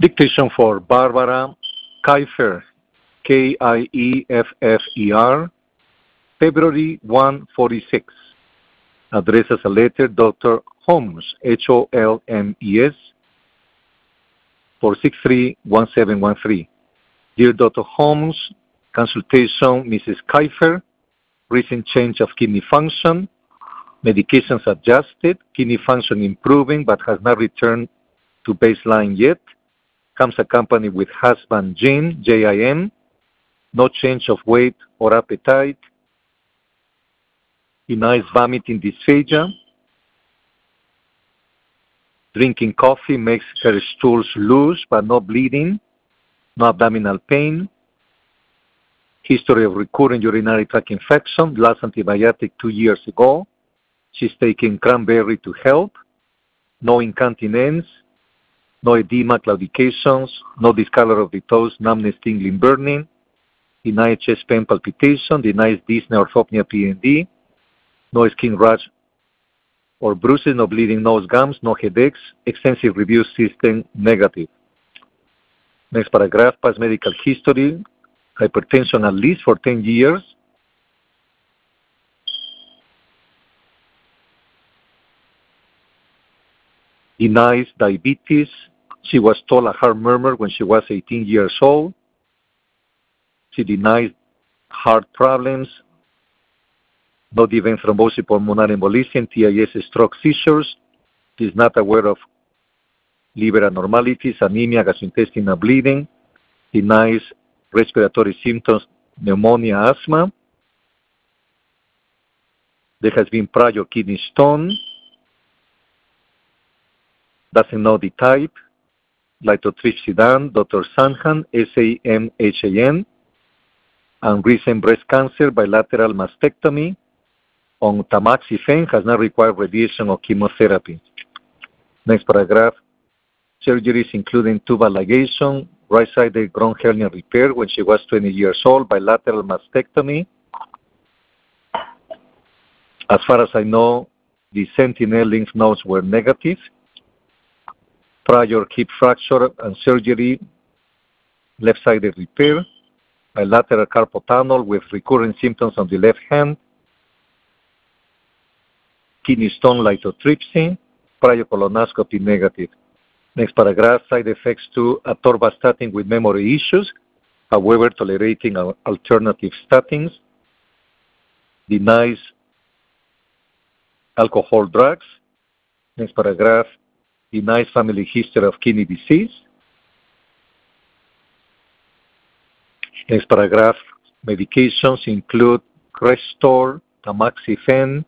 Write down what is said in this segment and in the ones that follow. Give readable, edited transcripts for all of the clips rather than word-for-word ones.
Dictation for Barbara Kiefer, Kieffer, February 146. Address as a letter, Dr. Holmes, Holmes, 463-1713. Dear Dr. Holmes, consultation, Mrs. Kiefer, recent change of kidney function, medications adjusted, kidney function improving but has not returned to baseline yet, comes accompanied with husband Jim, JIM, no change of weight or appetite, denies vomiting dysphagia, drinking coffee makes her stools loose but no bleeding, no abdominal pain, history of recurrent urinary tract infection, last antibiotic 2 years ago, she's taking cranberry to help, no incontinence, no edema, claudications, no discolor of the toes, numbness, tingling, burning, denies chest pain, palpitation, denies dyspnea, orthopnea, PND, no skin rash or bruises, no bleeding, nose gums, no headaches, extensive review system negative. Next paragraph, past medical history, hypertension at least for 10 years, denies diabetes. She was told a heart murmur when she was 18 years old. She denies heart problems, no event thrombosis, pulmonary embolism, TIS, stroke, seizures. She is not aware of liver abnormalities, anemia, gastrointestinal bleeding, denies respiratory symptoms, pneumonia, asthma. There has been prior kidney stone, doesn't know the type, lithotripsy, Dr. Sanhan, SAMHAN, and recent breast cancer, bilateral mastectomy, on tamoxifen, has not required radiation or chemotherapy. Next paragraph, surgeries including tubal ligation, right-sided groin hernia repair when she was 20 years old, bilateral mastectomy. As far as I know, the sentinel lymph nodes were negative. Prior hip fracture and surgery, left-sided repair, bilateral carpal tunnel with recurrent symptoms on the left hand, kidney stone, lithotripsy, prior colonoscopy negative. Next paragraph, side effects to atorvastatin with memory issues, however tolerating alternative statins, denies alcohol, drugs. Next paragraph, denies family history of kidney disease. Next paragraph, medications include Crestor, tamoxifen,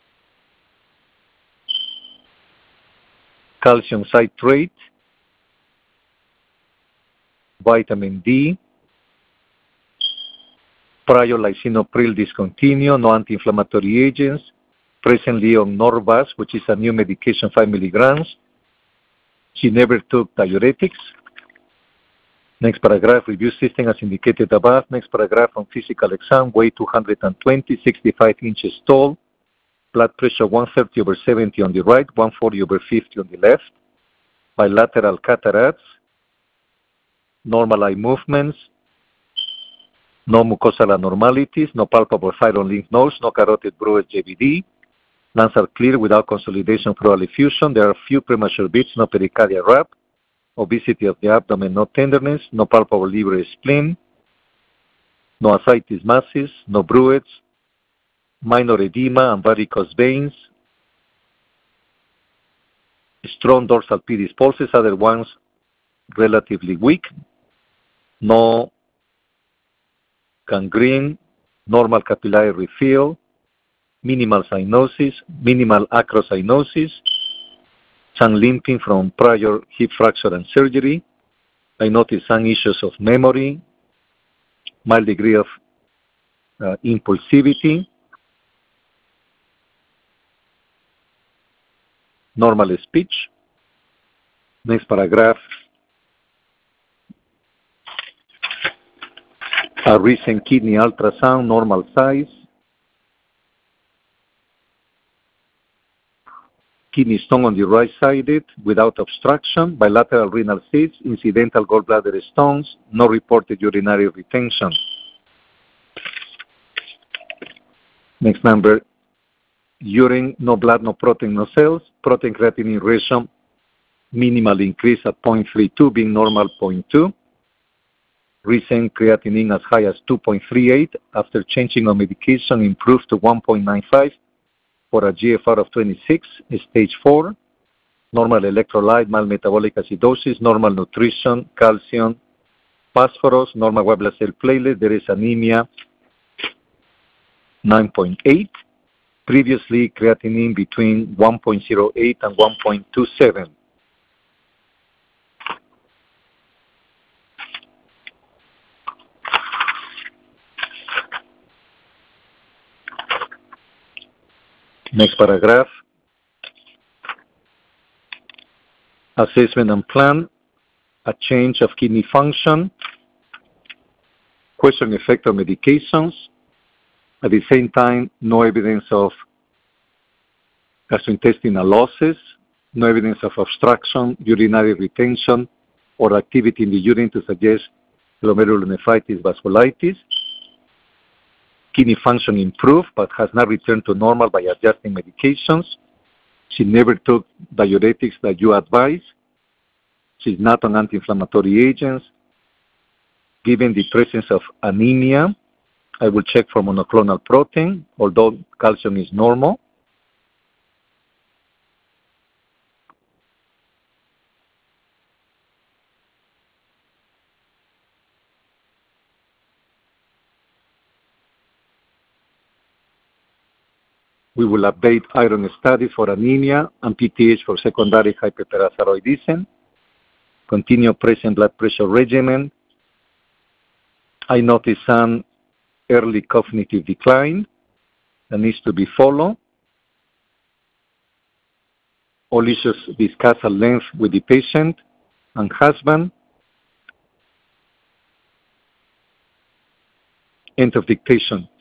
calcium citrate, vitamin D, prior lisinopril discontinued, no anti-inflammatory agents, presently on Norvasc, which is a new medication, 5 milligrams. She never took diuretics. Next paragraph, review system as indicated above. Next paragraph, on physical exam, weight 220, 65 inches tall, blood pressure 130/70 on the right, 140/50 on the left, bilateral cataracts, normal eye movements, no mucosal abnormalities, no palpable thyroid lymph nodes, no carotid bruit, JVD. Lungs are clear without consolidation, pleural effusion. There are few premature beats, no pericardial wrap, obesity of the abdomen, no tenderness, no palpable liver, spleen, no ascites masses, no bruits, minor edema and varicose veins, strong dorsal pedis pulses, other ones relatively weak, no gangrene, normal capillary refill, minimal cyanosis, minimal acrocyanosis, some limping from prior hip fracture and surgery. I noticed some issues of memory, mild degree of impulsivity, normal speech. Next paragraph, a recent kidney ultrasound, normal size, kidney stone on the right-sided without obstruction, bilateral renal cysts, incidental gallbladder stones, no reported urinary retention. Next number, urine, no blood, no protein, no cells, protein creatinine ratio minimally increased at 0.32, being normal 0.2. Recent creatinine as high as 2.38 after changing of medication improved to 1.95 for a GFR of 26, stage 4. Normal electrolyte, mild metabolic acidosis, normal nutrition, calcium, phosphorus, normal white blood cell platelet. There is anemia 9.8. Previously, creatinine between 1.08 and 1.27. Next paragraph. Assessment and plan. A change of kidney function. Question effect of medications. At the same time, no evidence of gastrointestinal losses, no evidence of obstruction, urinary retention, or activity in the urine to suggest glomerulonephritis vasculitis. Kidney function improved but has not returned to normal by adjusting medications. She never took diuretics that you advised. She's not on anti-inflammatory agents. Given the presence of anemia, I will check for monoclonal protein, although calcium is normal. We will update iron studies for anemia and PTH for secondary hyperparathyroidism. Continue present blood pressure regimen. I notice some early cognitive decline that needs to be followed. All issues discussed at length with the patient and husband. End of dictation.